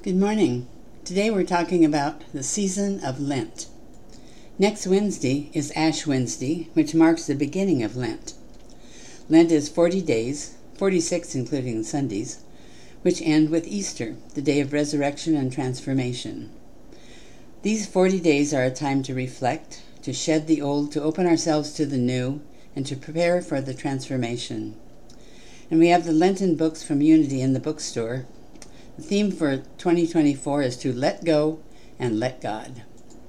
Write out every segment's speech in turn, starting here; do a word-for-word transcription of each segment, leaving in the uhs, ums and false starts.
Good morning. Today we're talking about the season of Lent. Next Wednesday is Ash Wednesday, which marks the beginning of Lent. Lent is forty days, forty-six including Sundays, which end with Easter, the day of resurrection and transformation. These forty days are a time to reflect, to shed the old, to open ourselves to the new, and to prepare for the transformation. And we have the Lenten books from Unity in the bookstore. The theme for twenty twenty-four is to let go and let God.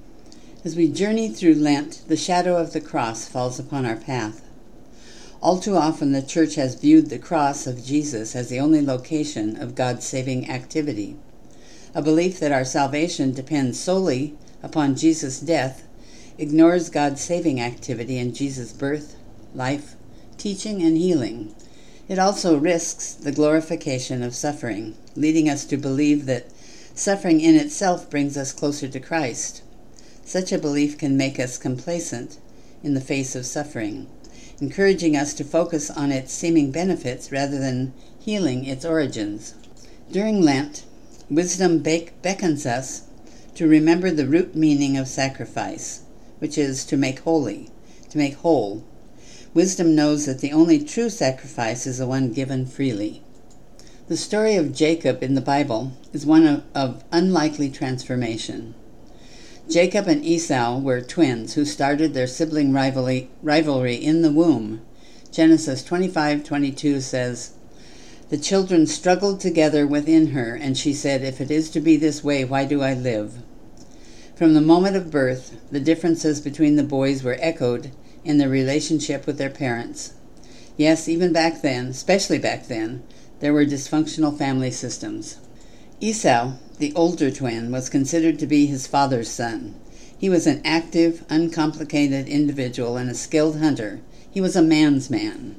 As we journey through Lent, the shadow of the cross falls upon our path. All too often, the Church has viewed the cross of Jesus as the only location of God's saving activity. A belief that our salvation depends solely upon Jesus' death ignores God's saving activity in Jesus' birth, life, teaching, and healing. It also risks the glorification of suffering, leading us to believe that suffering in itself brings us closer to Christ. Such a belief can make us complacent in the face of suffering, encouraging us to focus on its seeming benefits rather than healing its origins. During Lent, wisdom beckons us to remember the root meaning of sacrifice, which is to make holy, to make whole. Wisdom knows that the only true sacrifice is the one given freely. The story of Jacob in the Bible is one of, of unlikely transformation. Jacob and Esau were twins who started their sibling rivalry, rivalry in the womb. Genesis twenty-five twenty-two says, "The children struggled together within her, and she said, 'If it is to be this way, why do I live?'" From the moment of birth, the differences between the boys were echoed in their relationship with their parents. Yes, even back then, especially back then, there were dysfunctional family systems. Esau, the older twin, was considered to be his father's son. He was an active, uncomplicated individual and a skilled hunter. He was a man's man.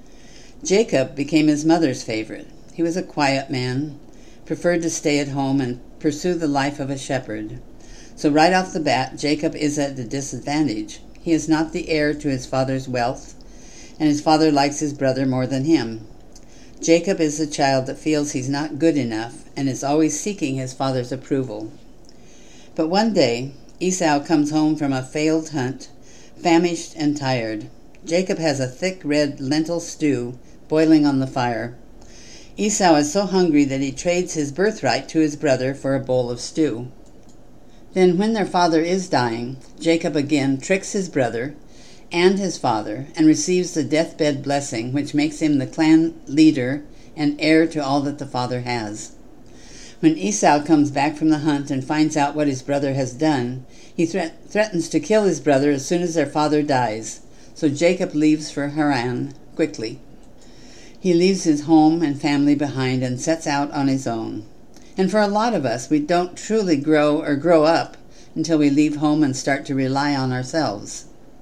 Jacob became his mother's favorite. He was a quiet man, preferred to stay at home and pursue the life of a shepherd. So right off the bat, Jacob is at a disadvantage. He is not the heir to his father's wealth, and his father likes his brother more than him. Jacob is a child that feels he's not good enough and is always seeking his father's approval. But one day, Esau comes home from a failed hunt, famished and tired. Jacob has a thick red lentil stew boiling on the fire. Esau is so hungry that he trades his birthright to his brother for a bowl of stew. Then, when their father is dying, Jacob again tricks his brother and his father and receives the deathbed blessing, which makes him the clan leader and heir to all that the father has. When Esau comes back from the hunt and finds out what his brother has done, he thre- threatens to kill his brother as soon as their father dies. So Jacob leaves for Haran quickly. He leaves his home and family behind and sets out on his own. And for a lot of us, we don't truly grow or grow up until we leave home and start to rely on ourselves.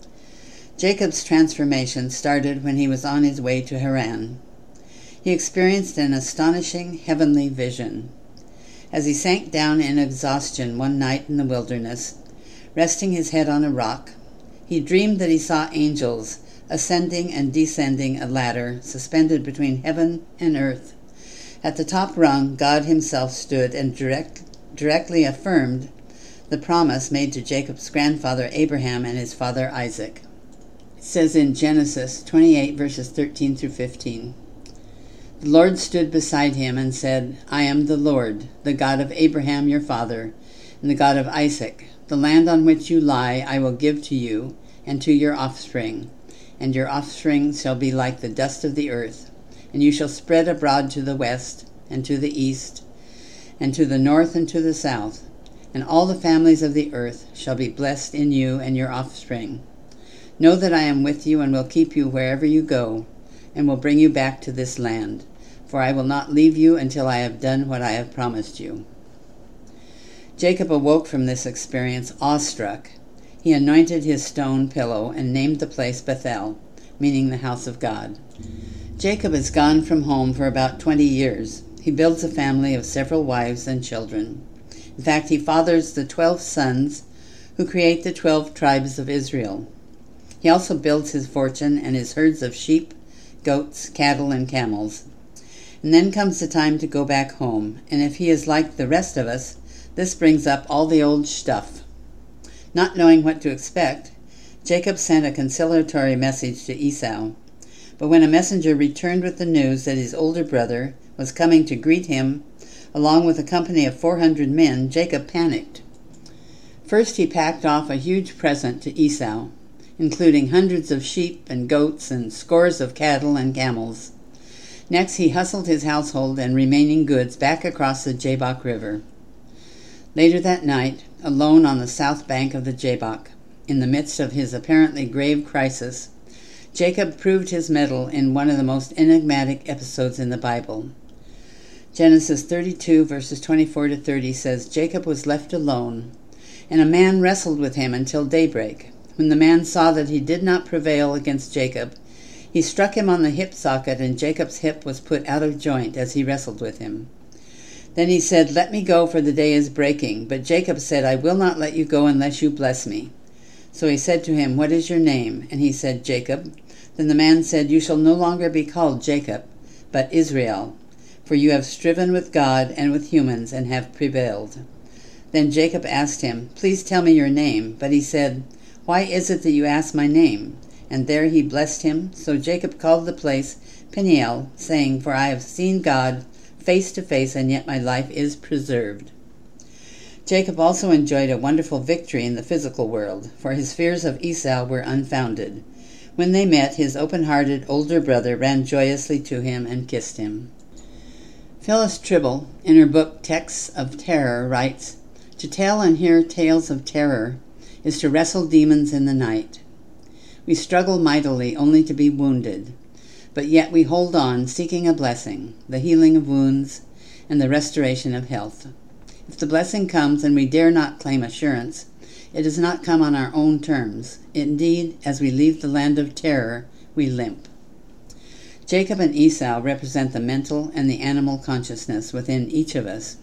Jacob's transformation started when he was on his way to Haran. He experienced an astonishing heavenly vision. As he sank down in exhaustion one night in the wilderness, resting his head on a rock, he dreamed that he saw angels ascending and descending a ladder suspended between heaven and earth. At the top rung, God himself stood and direct, directly affirmed the promise made to Jacob's grandfather Abraham and his father Isaac. It says in Genesis twenty-eight, verses thirteen through fifteen, "The Lord stood beside him and said, 'I am the Lord, the God of Abraham your father, and the God of Isaac. The land on which you lie I will give to you and to your offspring, and your offspring shall be like the dust of the earth. And you shall spread abroad to the west, and to the east, and to the north, and to the south. And all the families of the earth shall be blessed in you and your offspring. Know that I am with you, and will keep you wherever you go, and will bring you back to this land. For I will not leave you until I have done what I have promised you.'" Jacob awoke from this experience awestruck. He anointed his stone pillow and named the place Bethel, meaning the house of God. Jacob is gone from home for about twenty years. He builds a family of several wives and children. In fact, he fathers the twelve sons who create the twelve tribes of Israel. He also builds his fortune and his herds of sheep, goats, cattle, and camels. And then comes the time to go back home, and if he is like the rest of us, this brings up all the old stuff. Not knowing what to expect, Jacob sent a conciliatory message to Esau. But when a messenger returned with the news that his older brother was coming to greet him, along with a company of four hundred men, Jacob panicked. First he packed off a huge present to Esau, including hundreds of sheep and goats and scores of cattle and camels. Next he hustled his household and remaining goods back across the Jabbok River. Later that night, alone on the south bank of the Jabbok, in the midst of his apparently grave crisis, Jacob proved his mettle in one of the most enigmatic episodes in the Bible. Genesis thirty-two, verses twenty-four to thirty says, Jacob was left alone, and a man wrestled with him until daybreak. When the man saw that he did not prevail against Jacob, he struck him on the hip socket, and Jacob's hip was put out of joint as he wrestled with him. Then he said, Let me go, for the day is breaking. But Jacob said, I will not let you go unless you bless me. So he said to him, What is your name? And he said, Jacob. Then the man said, You shall no longer be called Jacob, but Israel, for you have striven with God and with humans and have prevailed. Then Jacob asked him, Please tell me your name. But he said, Why is it that you ask my name? And there he blessed him. So Jacob called the place Peniel, saying, For I have seen God face to face, and yet my life is preserved. Jacob also enjoyed a wonderful victory in the physical world, for his fears of Esau were unfounded. When they met, his open-hearted older brother ran joyously to him and kissed him. Phyllis Tribble, in her book Texts of Terror, writes, To tell and hear tales of terror is to wrestle demons in the night. We struggle mightily only to be wounded, but yet we hold on, seeking a blessing, the healing of wounds, and the restoration of health. If the blessing comes and we dare not claim assurance, it does not come on our own terms. Indeed, as we leave the land of terror, we limp. Jacob and Esau represent the mental and the animal consciousness within each of us.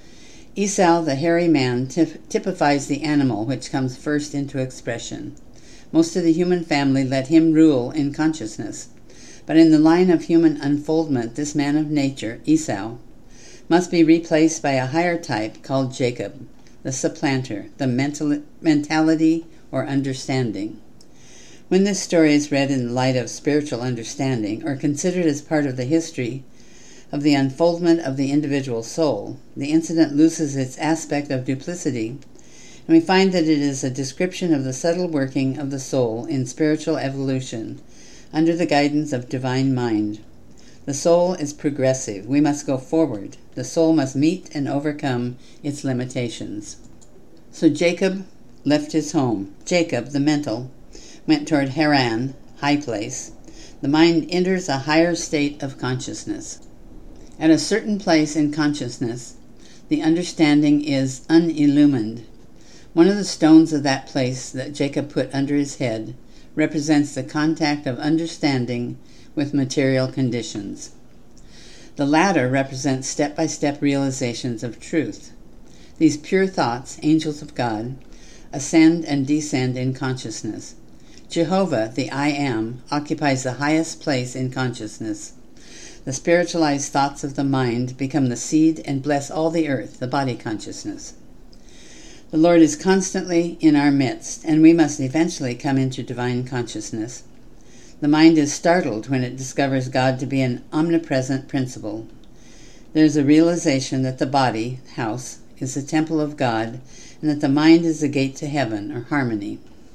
Esau, the hairy man, typ- typifies the animal which comes first into expression. Most of the human family let him rule in consciousness. But in the line of human unfoldment, this man of nature, Esau, must be replaced by a higher type called Jacob, the supplanter, the mental, mentality or understanding. When this story is read in the light of spiritual understanding or considered as part of the history of the unfoldment of the individual soul, the incident loses its aspect of duplicity, and we find that it is a description of the subtle working of the soul in spiritual evolution under the guidance of divine mind. The soul is progressive. We must go forward. The soul must meet and overcome its limitations. So Jacob left his home. Jacob, the mental, went toward Haran, high place. The mind enters a higher state of consciousness. At a certain place in consciousness, the understanding is unillumined. One of the stones of that place that Jacob put under his head represents the contact of understanding with material conditions. The latter represents step-by-step realizations of truth. These pure thoughts, angels of God, ascend and descend in consciousness. Jehovah, the I Am, occupies the highest place in consciousness. The spiritualized thoughts of the mind become the seed and bless all the earth, the body consciousness. The Lord is constantly in our midst, and we must eventually come into divine consciousness. The mind is startled when it discovers God to be an omnipresent principle. There is a realization that the body, house, is the temple of God, and that the mind is the gate to heaven, or harmony.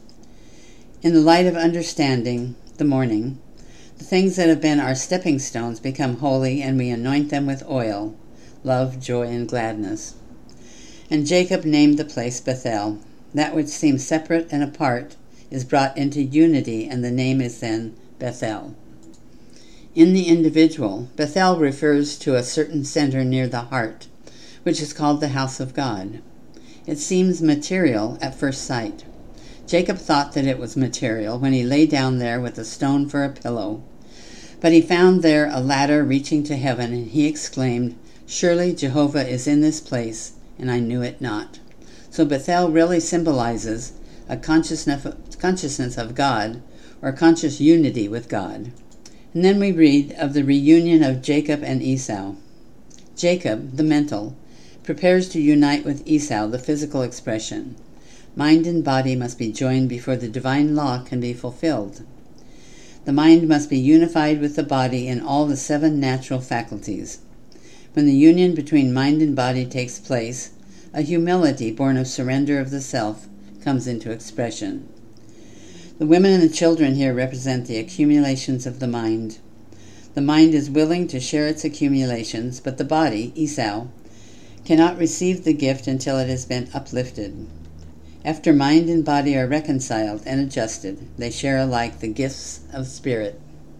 In the light of understanding, the morning, the things that have been our stepping stones become holy, and we anoint them with oil, love, joy, and gladness. And Jacob named the place Bethel. That which seems separate and apart is brought into unity, and the name is then Bethel. In the individual, Bethel refers to a certain center near the heart, which is called the house of God. It seems material at first sight. Jacob thought that it was material when he lay down there with a stone for a pillow. But he found there a ladder reaching to heaven, and he exclaimed, Surely Jehovah is in this place, and I knew it not. So Bethel really symbolizes a consciousness consciousness of God, or conscious unity with God. And then we read of the reunion of Jacob and Esau. Jacob, the mental, prepares to unite with Esau, the physical expression. Mind and body must be joined before the divine law can be fulfilled. The mind must be unified with the body in all the seven natural faculties. When the union between mind and body takes place, a humility born of surrender of the self comes into expression. The women and the children here represent the accumulations of the mind. The mind is willing to share its accumulations, but the body, Esau, cannot receive the gift until it has been uplifted. After mind and body are reconciled and adjusted, they share alike the gifts of spirit.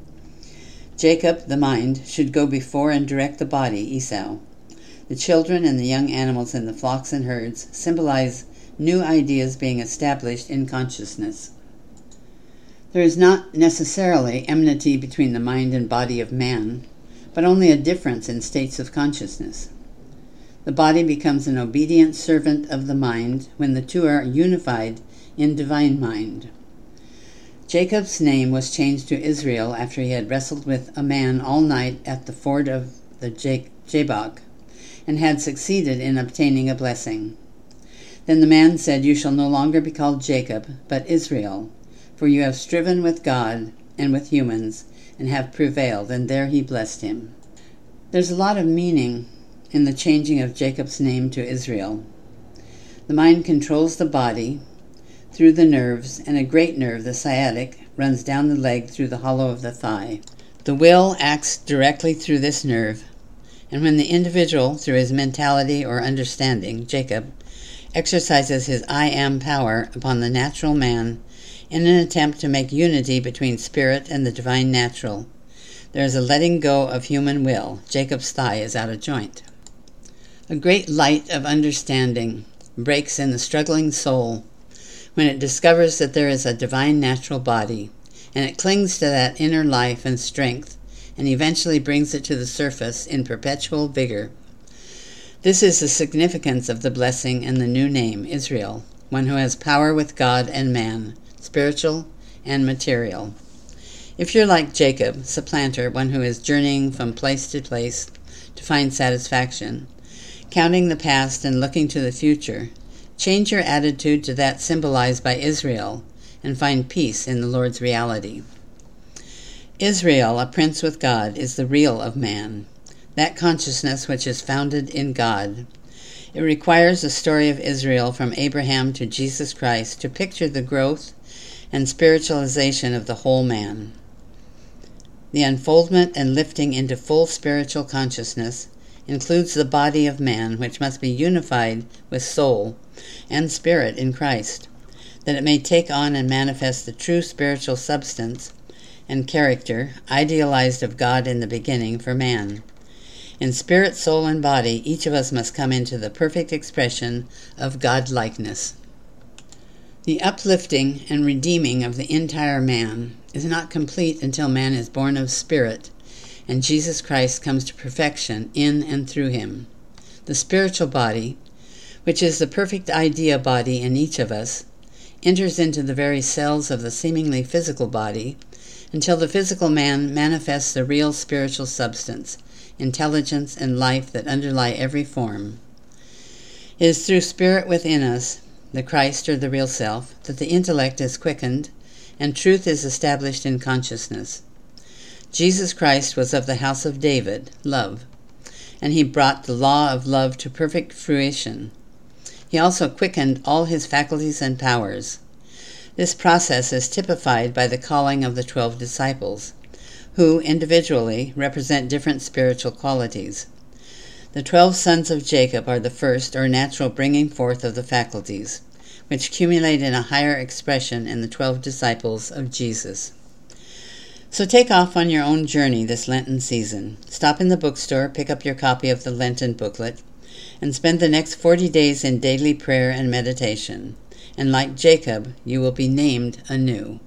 Jacob, the mind, should go before and direct the body, Esau. The children and the young animals in the flocks and herds symbolize new ideas being established in consciousness. There is not necessarily enmity between the mind and body of man, but only a difference in states of consciousness. The body becomes an obedient servant of the mind when the two are unified in divine mind. Jacob's name was changed to Israel after he had wrestled with a man all night at the ford of the Jabbok, and had succeeded in obtaining a blessing. Then the man said, "You shall no longer be called Jacob, but Israel, for you have striven with God and with humans, and have prevailed," and there he blessed him. There's a lot of meaning in the changing of Jacob's name to Israel. The mind controls the body through the nerves, and a great nerve, the sciatic, runs down the leg through the hollow of the thigh. The will acts directly through this nerve, and when the individual, through his mentality or understanding, Jacob, exercises his I am power upon the natural man in an attempt to make unity between spirit and the divine natural, there is a letting go of human will. Jacob's thigh is out of joint. A great light of understanding breaks in the struggling soul when it discovers that there is a divine natural body, and it clings to that inner life and strength, and eventually brings it to the surface in perpetual vigor. This is the significance of the blessing and the new name, Israel, one who has power with God and man, spiritual and material. If you're like Jacob, supplanter, one who is journeying from place to place to find satisfaction, counting the past and looking to the future, change your attitude to that symbolized by Israel and find peace in the Lord's reality. Israel, a prince with God, is the real of man, that consciousness which is founded in God. It requires the story of Israel from Abraham to Jesus Christ to picture the growth and spiritualization of the whole man. The unfoldment and lifting into full spiritual consciousness includes the body of man, which must be unified with soul and spirit in Christ, that it may take on and manifest the true spiritual substance and character idealized of God in the beginning for man. In spirit, soul, and body, each of us must come into the perfect expression of God-likeness. The uplifting and redeeming of the entire man is not complete until man is born of spirit, and Jesus Christ comes to perfection in and through him. The spiritual body, which is the perfect idea body in each of us, enters into the very cells of the seemingly physical body until the physical man manifests the real spiritual substance, intelligence, and life that underlie every form. It is through spirit within us, the Christ or the real self, that the intellect is quickened and truth is established in consciousness. Jesus Christ was of the house of David, love, and he brought the law of love to perfect fruition. He also quickened all his faculties and powers. This process is typified by the calling of the twelve disciples, who individually represent different spiritual qualities. The twelve sons of Jacob are the first or natural bringing forth of the faculties, which accumulate in a higher expression in the twelve disciples of Jesus. So take off on your own journey this Lenten season. Stop in the bookstore, pick up your copy of the Lenten booklet, and spend the next forty days in daily prayer and meditation. And like Jacob, you will be named anew.